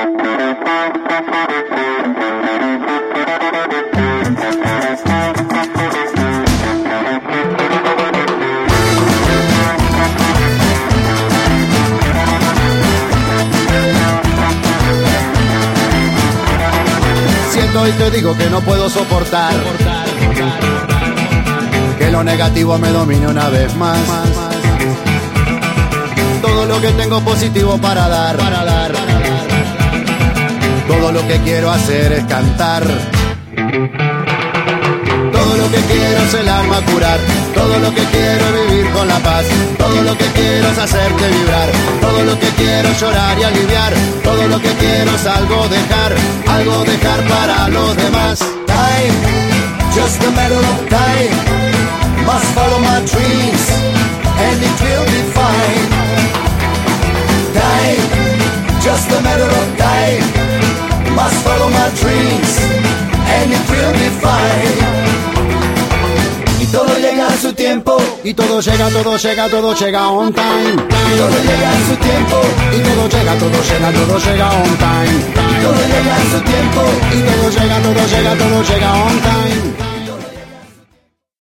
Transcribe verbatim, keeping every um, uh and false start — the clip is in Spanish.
Y te digo que no puedo soportar que lo negativo me domine una vez más. Todo lo que tengo positivo para dar, para dar. Todo lo que quiero hacer es cantar. Todo lo que quiero es el alma curar. Todo lo que quiero es vivir con la paz. Todo lo que quiero es hacerte vibrar. Todo lo que quiero es llorar y aliviar. Todo lo que quiero es algo dejar, algo dejar para los demás. Time, just a matter of time. Must follow my dreams and it will be fine. Time, just a matter of time. Must follow my dreams and it will be fine. Y todo llega a su tiempo. Y todo llega, todo llega, todo llega on time. Y todo llega a su tiempo. Y todo llega, todo llega, todo llega on time. Y todo llega a su tiempo. Y todo llega, todo llega, todo llega on time.